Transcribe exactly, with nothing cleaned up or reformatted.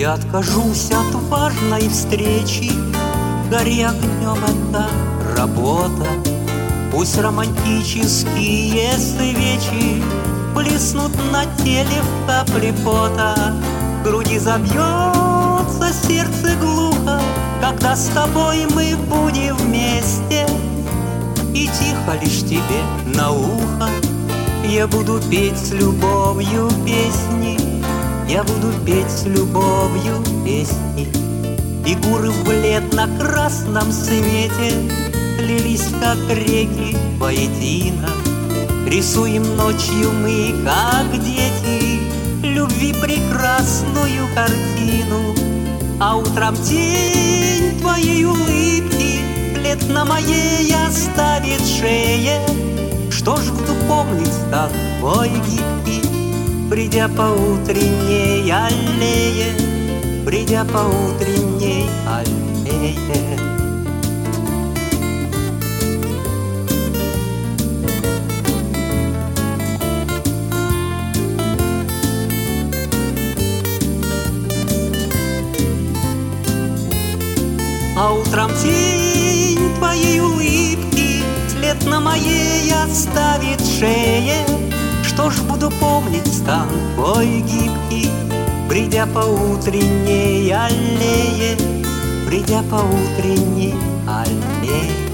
Я откажусь от важной встречи, гори огнем эта работа. Пусть романтические свечи блеснут на теле в капле пота. В груди забьется сердце глухо, когда с тобой мы будем вместе. И тихо лишь тебе на ухо я буду петь с любовью песни. Я буду петь с любовью песни. Фигуры в бледно-красном свете лились, как реки, воедино. Рисуем ночью мы, как дети, любви прекрасную картину. А утром тень твоей улыбки след на моей оставит шее. Что ж буду помнить, как твой гибкий, придя по утренней аллее, придя по утренней аллее. А утром тень твоей улыбки след на моей оставит шее. Что ж буду помнить стан твой гибкий, придя по утренней аллее, придя по утренней аллее.